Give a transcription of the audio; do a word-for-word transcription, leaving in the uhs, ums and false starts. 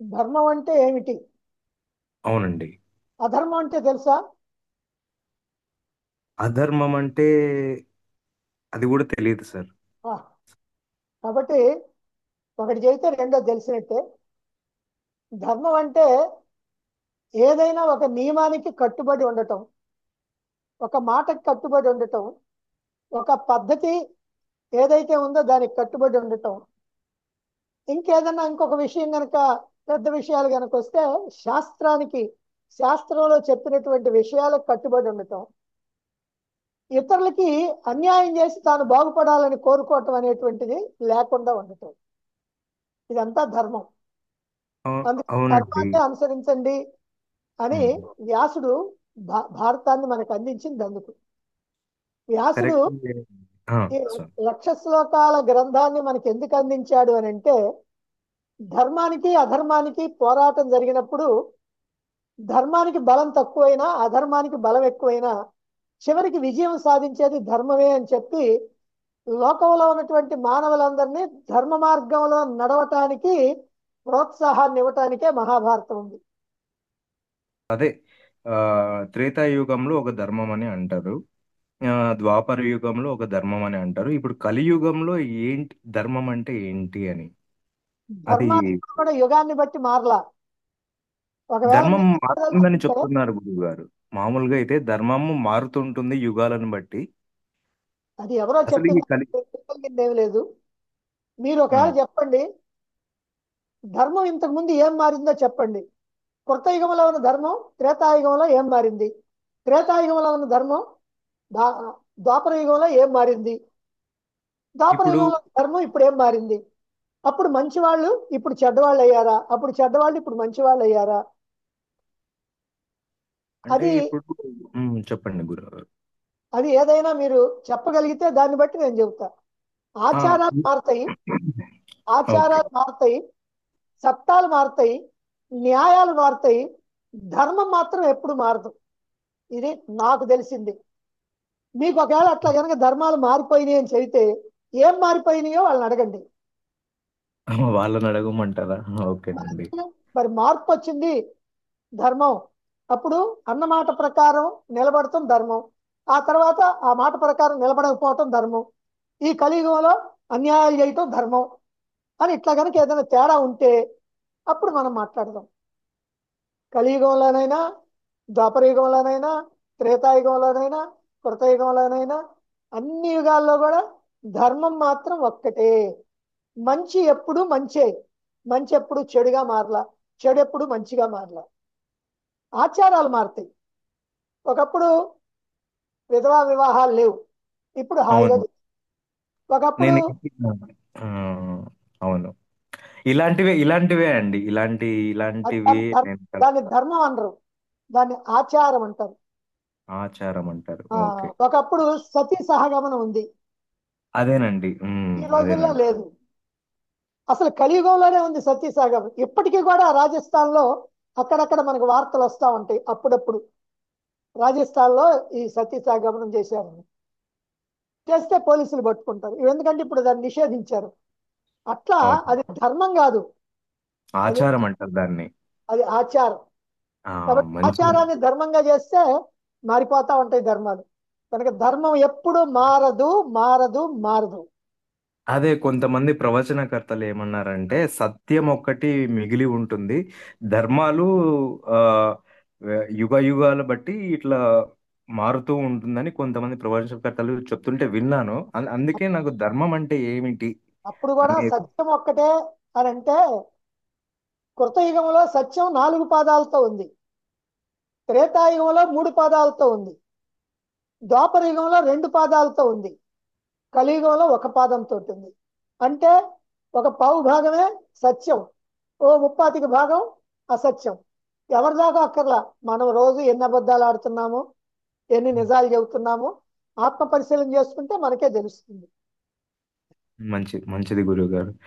ధర్మం అంటే ఏమిటి? అవునండి. అధర్మం అంటే తెలుసా? అధర్మం అంటే అది కూడా తెలియదు సార్. ఆ, కాబట్టి ఒకటి చేస్తే రెండో తెలిసినట్టే. ధర్మం అంటే ఏదైనా ఒక నియమానికి కట్టుబడి ఉండటం, ఒక మాటకి కట్టుబడి ఉండటం, ఒక పద్ధతి ఏదైతే ఉందో దానికి కట్టుబడి ఉండటం. ఇంకేదన్నా ఇంకొక విషయం గనక, పెద్ద విషయాలు గనక వస్తే శాస్త్రానికి, శాస్త్రంలో చెప్పినటువంటి విషయాలకు కట్టుబడి ఉండటం. ఇతరులకి అన్యాయం చేసి తాను బాగుపడాలని కోరుకోవటం అనేటువంటిది లేకుండా ఉండటం. ఇదంతా ధర్మం. అవు- అందుకే అవునండి. ధర్మాన్ని అనుసరించండి అని ఉమ్, వ్యాసుడు భా భారతాన్ని మనకు అందించింది అందుకు. వ్యాసుడు కరెక్ట్. ఆ, ఈ సార్. లక్ష శ్లోకాల గ్రంథాన్ని మనకి ఎందుకు అందించాడు అని అంటే, ధర్మానికి అధర్మానికి పోరాటం జరిగినప్పుడు ధర్మానికి బలం తక్కువైనా అధర్మానికి బలం ఎక్కువైనా చివరికి విజయం సాధించేది ధర్మమే అని చెప్పి లోకంలో ఉన్నటువంటి మానవులందరినీ ధర్మ మార్గంలో నడవటానికి ప్రోత్సాహాన్ని ఇవ్వటానికే మహాభారతం ఉంది. అదే, ఆ త్రేతాయుగంలో ఒక ధర్మం అని అంటారు. ఆ, ద్వాపర యుగంలో ఒక ధర్మం అని అంటారు. ఇప్పుడు కలియుగంలో ఏంటి ధర్మం అంటే ఏంటి అని? అది ధర్మాలు కూడా యుగాన్ని బట్టి మారలా. ఒకవేళ ధర్మం మీరు మారుతుందని చెప్పదలుచుకుంటే, చెప్తున్నారు గురువు గారు. మామూలుగా అయితే ధర్మము మారుతుంటుంది యుగాలను బట్టి. అది ఎవరో అసలు ఈ చెప్పింది, కలి ఏం లేదు. మీరు ఒకవేళ ఉమ్, చెప్పండి, ధర్మం ఇంతకు ముందు ఏం మారిందో చెప్పండి. కృతయుగంలో ఉన్న ధర్మం త్రేతాయుగంలో ఏం మారింది? త్రేతాయుగంలో ఉన్న ధర్మం దా- ద్వాపర యుగంలో ఏం మారింది? ద్వాపర ఇప్పుడు యుగంలో ఉన్న ధర్మం ఇప్పుడు ఏం మారింది? అప్పుడు మంచివాళ్ళు ఇప్పుడు చెడ్డవాళ్ళు అయ్యారా? అప్పుడు చెడ్డవాళ్ళు ఇప్పుడు మంచివాళ్ళు అయ్యారా? అంటే అది ఇప్పుడు ఉమ్, చెప్పండి గురువు గారు. అది ఏదైనా మీరు చెప్పగలిగితే దాన్ని బట్టి నేను చెబుతా. ఆ, ఆచారాలు మారుతాయి, ఓకే. ఆచారాలు మారుతాయి, చట్టాలు మారుతాయి, న్యాయాలు మారుతాయి. ధర్మం మాత్రం ఎప్పుడు మారదు. ఇది నాకు తెలిసింది. మీకు ఒకవేళ అట్లా కనుక ధర్మాలు మారిపోయినాయి అని చెబితే ఏం మారిపోయినాయో వాళ్ళని అడగండి. వాళ్ళని అడగమంటారా? ఓకేనండి. మరి మార్పు వచ్చింది ధర్మం. అప్పుడు అన్నమాట ప్రకారం నిలబడటం ధర్మం. ఆ తర్వాత ఆ మాట ప్రకారం నిలబడకపోవటం ధర్మం. ఈ కలియుగంలో అన్యాయాలు చేయటం ధర్మం అని ఇట్లా కనుక ఏదైనా తేడా ఉంటే అప్పుడు మనం మాట్లాడదాం. కలియుగంలోనైనా, ద్వాపరయుగంలోనైనా, త్రేతాయుగంలోనైనా, కృతయుగంలోనైనా, అన్ని యుగాల్లో కూడా ధర్మం మాత్రం ఒక్కటే. మంచి ఎప్పుడు మంచే. మంచి ఎప్పుడు చెడుగా మారలా. చెడు ఎప్పుడు మంచిగా మారలా. ఆచారాలు మారుతాయి. ఒకప్పుడు విధవా వివాహాలు లేవు, ఇప్పుడు హాయిగా అవును. జరుగుతాయి. ఒకప్పుడు నేను ఆ, అవును. ఇలాంటివే ఇలాంటివే అండి. ఇలాంటి అది ఇలాంటివి దాన్ని ధర్- నేను దాన్ని కలుపుతా. ధర్మం అనరు, దాన్ని ఆచారం అంటారు. ఆచారం అంటారు. ఆ, ఓకే. ఒకప్పుడు సతీ సహగమనం ఉంది, అదేనండి. ఉమ్, ఈ రోజుల్లో అదేనండి. లేదు. అసలు కలియుగంలోనే ఉంది సతీ సహగమనం. ఇప్పటికీ కూడా రాజస్థాన్ లో అక్కడక్కడ మనకు వార్తలు వస్తూ ఉంటాయి అప్పుడప్పుడు. రాజస్థాన్ లో ఈ సతీ సహగమనం చేశారని, చేస్తే పోలీసులు పట్టుకుంటారు. ఎందుకంటే ఇప్పుడు దాన్ని నిషేధించారు. అట్లా అవును. అది ధర్మం కాదు, అది ఆచారం అంటారు దాన్ని. అది ఆచారం. ఆ, కాబట్టి మంచి. ఆచారాన్ని ధర్మంగా చేస్తే మారిపోతా ఉంటాయి ధర్మాలు. కనుక ధర్మం ఎప్పుడు మారదు, మారదు, మారదు. అదే కొంతమంది ప్రవచనకర్తలు ఏమన్నారంటే సత్యం ఒక్కటి మిగిలి ఉంటుంది. ధర్మాలు ఆ యుగ యుగాల బట్టి ఇట్లా మారుతూ ఉంటుందని కొంతమంది ప్రవచనకర్తలు చెప్తుంటే విన్నాను. అం- అందుకే నాకు ధర్మం అంటే ఏమిటి అప్పుడు కూడా అనేది. సత్యం ఒక్కటే అని అంటే, కృతయుగంలో సత్యం నాలుగు పాదాలతో ఉంది, త్రేతాయుగంలో మూడు పాదాలతో ఉంది, ద్వాపర యుగంలో రెండు పాదాలతో ఉంది, కలియుగంలో ఒక పాదంతో ఉంది. అంటే ఒక పావు భాగమే సత్యం, ఓ ముప్పాతిక భాగం అసత్యం. ఎవరి దాకా అక్కర్లా. మనం రోజు ఎన్ని అబద్ధాలు ఆడుతున్నాము, ఎన్ని నిజాలు చెబుతున్నాము, ఆత్మ పరిశీలన చేసుకుంటే మనకే తెలుస్తుంది. మంచి మంచిది గురువు గారు.